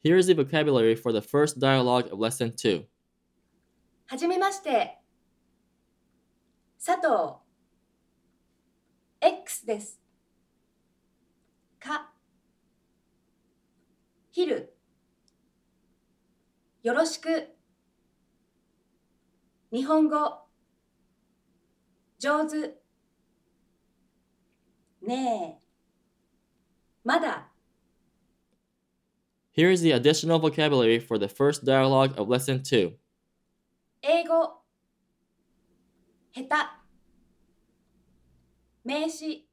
Here is the vocabulary for the first dialogue of Lesson 2. はじめまして。佐藤。X です。か。昼。よろしく。日本語。上手。ねえ。まだ。 Here is the additional vocabulary for the first dialogue of Lesson 2. 英語。下手。名詞。